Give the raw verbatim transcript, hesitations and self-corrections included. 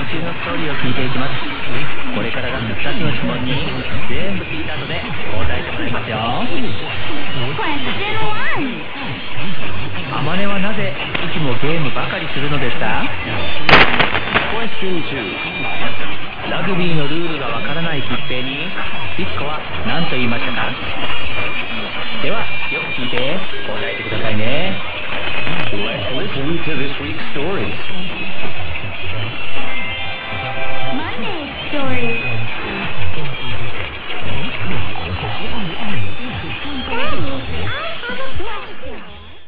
中のストーリーを聞いていきます。これから出すふたつの質問に全部聞いた後で答えてもらいますよ。あまねはなぜいつもゲームばかりするのですか？ラグビーのルールがわからない吉平にビスコは何と言いましたか？ではよく聞いて答えてくださいね。Let's listen to this week's stories.